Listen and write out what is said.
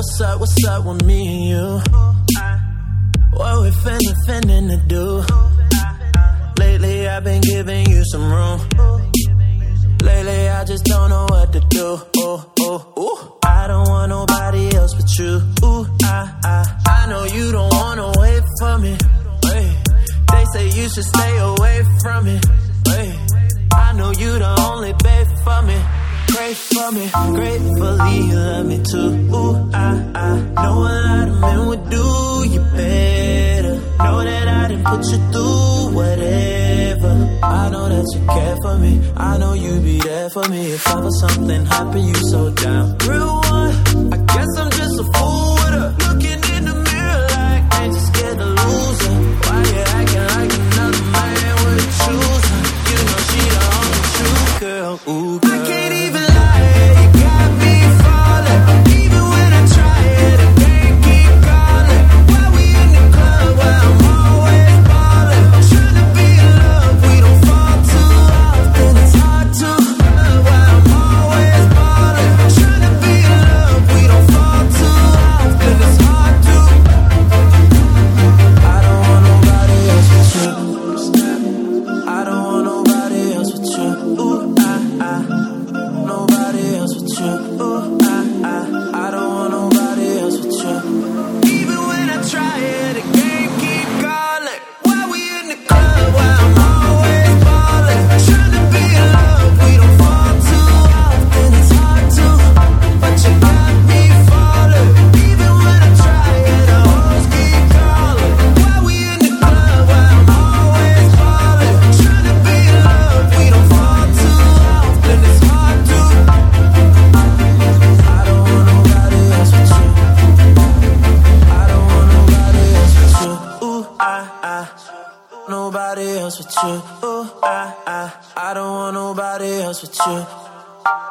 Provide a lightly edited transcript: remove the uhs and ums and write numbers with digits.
what's up with me and you? What we finna to do? Lately I've been giving you some room. Lately I just don't know what to do. I don't want nobody else but you. I know you don't wanna wait for me. They say you should stay away from me. I know you the only babe for me. Pray for me, gratefully you love me too. I know a lot of men would do you better. Know that I didn't put you through whatever. I know that you care for me. I know you be there for me. If ever something happened, you so down. Real one, I guess I'm just a fool with her. Looking in the mirror like ain't just scared to lose her. Why you acting like another man would choose her? You know she the only true girl. Ooh, girl. I can't even lie, you got me falling. Even when I try it, I can't keep calling. While we in the club, where I'm always ballin'. Trying to be in love, we don't fall too often. It's hard to love while I'm always ballin'. Trying to be in love, we don't fall too often. It's hard to. I don't want nobody else but you. I don't want nobody else but you. Nobody else but you. I don't want nobody else but you. Even when I try it, I can't keep calling. While we in the club, where I'm always ballin'. Trying to be in love, we don't fall too often. It's hard to, but you got me falling. Even when I try it, I always keep calling. While we in the club, where I'm always ballin'. Trying to be in love, we don't fall too often. It's hard to. I don't want nobody else but you. I don't want nobody else but you. Nobody else but you. I don't want nobody else but you.